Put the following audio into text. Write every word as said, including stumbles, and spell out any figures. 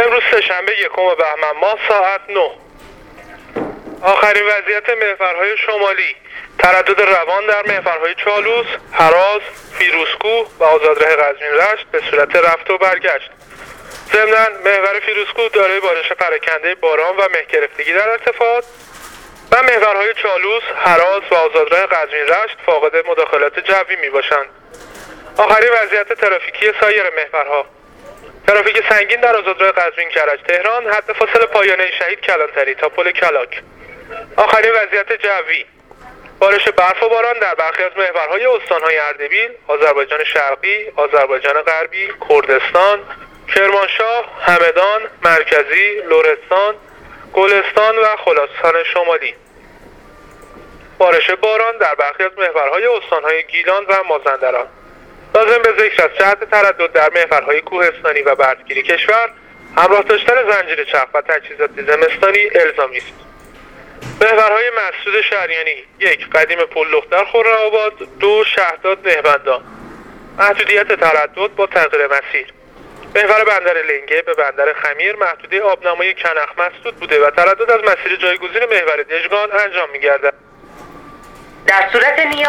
امروز سه‌شنبه یکم بهمن ماه ساعت نه. آخرین وضعیت محورهای شمالی: تردد روان در محورهای چالوس، هراز، فیروزکوه و آزادراه قزوین رشت به صورت رفت و برگشت. ضمناً محور فیروزکوه دارای بارش پراکنده باران و مه گرفتگی در ارتفاعات و محورهای چالوس، هراز و آزادراه قزوین رشت فاقد مداخلات جوی می باشند. آخرین وضعیت ترافیکی سایر محورها: ترافیک سنگین در آزادراه قزوین کرج تهران، حد فاصل پایانه شهید کلانتری تا پل کلاک. آخرین وضعیت جوی: بارش برف و باران در برخی از محورهای استانهای اردبیل، آذربایجان شرقی، آذربایجان غربی، کردستان، کرمانشاه، همدان، مرکزی، لرستان، گلستان و خراسان شمالی. بارش باران در برخی از محورهای استانهای گیلان و مازندران. لازم به ذکر است جهت تردد در محورهای کوهستانی و بردگیری کشور همراه داشتن زنجیره چرخ و تجهیزات زمستانی الزامی است. محورهای مسدود شریانی: یک قدیم پلخ در خرم‌آباد، دو شهداد نهبندان. محدودیت تردد با تغییر مسیر: محور بندر لنگه به بندر خمیر محدوده آبنمای کنخ مسدود بوده و تردد از مسیر جایگزین محور دژگان انجام می‌گردد. در صورت نیاز